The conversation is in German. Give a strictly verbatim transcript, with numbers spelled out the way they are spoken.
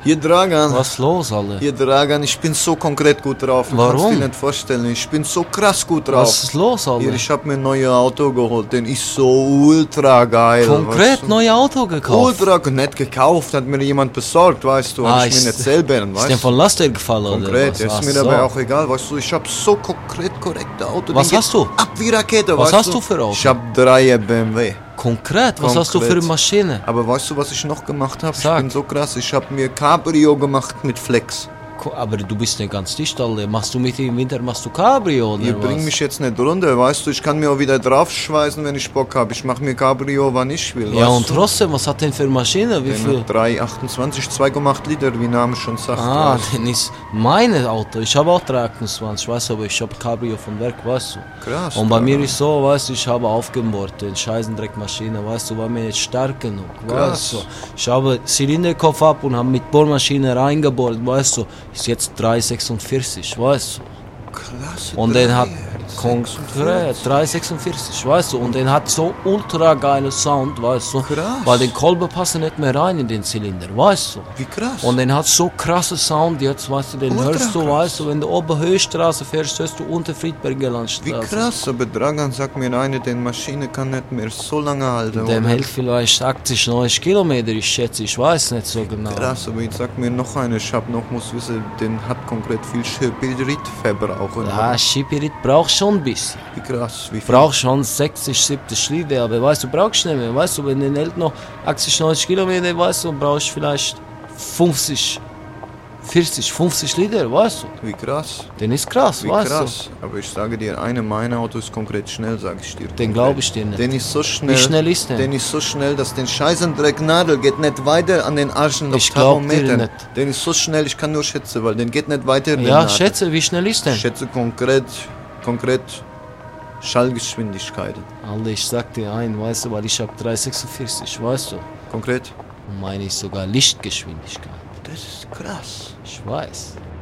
Hier Dragan. Was ist los, alle? Hier Dragan, ich bin so konkret gut drauf. Du Warum? kannst dir nicht vorstellen. Ich bin so krass gut drauf. Was ist los, alle? Hier, ich hab mir ein neues Auto geholt. Den ist so ultra geil. Konkret weißt du? neue Auto gekauft? Ultra nicht gekauft, hat mir jemand besorgt, weißt du. Ah, Hab ich ist- mir nicht selber, Ist weißt dir du. von Laster gefallen, oder Konkret, was? ist Ach mir so. dabei auch egal, weißt du. Ich hab so konkret korrekte Auto. Was Den hast geht du? Ab wie Rakete, Was weißt hast du. du für Auto? Ich hab drei B M W. Konkret? Was hast du für Konkret. eine Maschine? Aber weißt du, was ich noch gemacht habe? Ich Sag. bin so krass, ich habe mir Cabrio gemacht mit Flex. Ko- Aber du bist nicht ganz dicht, alle. Machst du mit im Winter, machst du Cabrio, oder Ihr was? bringt mich jetzt nicht runter, weißt du, ich kann mir auch wieder draufschweißen, wenn ich Bock habe. Ich mache mir Cabrio, wann ich will, Ja, weißt und du? trotzdem, was hat denn für eine Maschine? Wie Den viel? hat drei achtundzwanzig, zwei Komma acht Liter, wie Name schon sagt. Ah, weißt dann ist mein Auto. Ich habe auch drei achtundzwanzig, weißt du, aber ich habe Cabrio von Werk, weißt du. du? Krass. Und bei Alter. mir ist so, weißt du, ich habe aufgebohrt, den Scheißendreckmaschine, weißt du, war mir nicht stark genug, Krass. weißt du. Ich habe Zylinderkopf ab und habe mit Bohrmaschine reingebohrt, weißt du. Ist jetzt drei sechsundvierzig, weißt du. Klasse. Und den hat drei, konkret drei sechsundvierzig, weißt du. Und den hat so ultra geiler Sound, weißt du. Krass. Weil den Kolben passen nicht mehr rein in den Zylinder, weißt du. Wie krass. Und den hat so krasse Sound jetzt, weißt du, den Ultra hörst du, krass. weißt du, wenn du oben Höchstraße fährst, hörst du unter Friedberger Wie Landstraße. krass, aber Dragan sagt mir eine, die Maschine kann nicht mehr so lange halten. Dem oder? hält vielleicht achtzig, neunzig Kilometer, ich schätze, ich weiß nicht so genau. Krass, aber jetzt sag mir noch eine, ich hab noch, muss wissen, den hat konkret viel Spiritverbrauch. Ja, Schipirit braucht schon ein bisschen. Wie krass, wie viel? Braucht schon sechzig, siebzig Liter, aber weißt du, brauchst du nicht mehr. Weißt du, wenn den hält noch achtzig, neunzig Kilometer, weißt du, brauchst du vielleicht fünfzig, vierzig, fünfzig Liter, weißt du. Wie krass, Den ist krass, wie weißt krass. Aber ich sage dir, eine meiner Autos ist konkret schnell, sag ich dir. Den glaub ich dir nicht. Den ist so schnell. Wie schnell ist der? Den ist so schnell, dass den Scheißendrecknadel geht nicht weiter an den Arschen auf Ich glaub dir Tachometer. nicht. Den ist so schnell, ich kann nur schätzen, weil den geht nicht weiter. du. den Ja, Nadel. schätze, wie schnell ist Ich der? schätze konkret, konkret Schallgeschwindigkeiten. Alter, ich sag dir ein, weißt du, weil ich hab drei sechsundvierzig, weißt du. Konkret? Und meine ist sogar Lichtgeschwindigkeit. Das ist krass. Ich weiß.